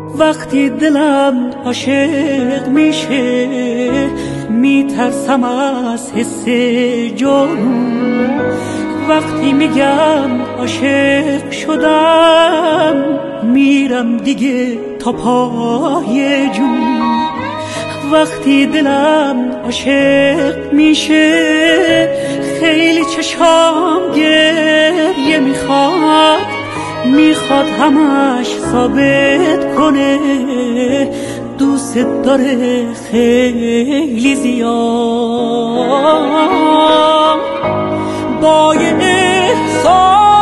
وقتی دلم عاشق میشه میترسم از حس جنون. وقتی میگم عاشق شدم میرم دیگه تا پای جون. وقتی دلم عاشق میشه خیلی چشام گریه میخواد همش ثابت کنه دوست داره خیلی زیاد. با یه احساس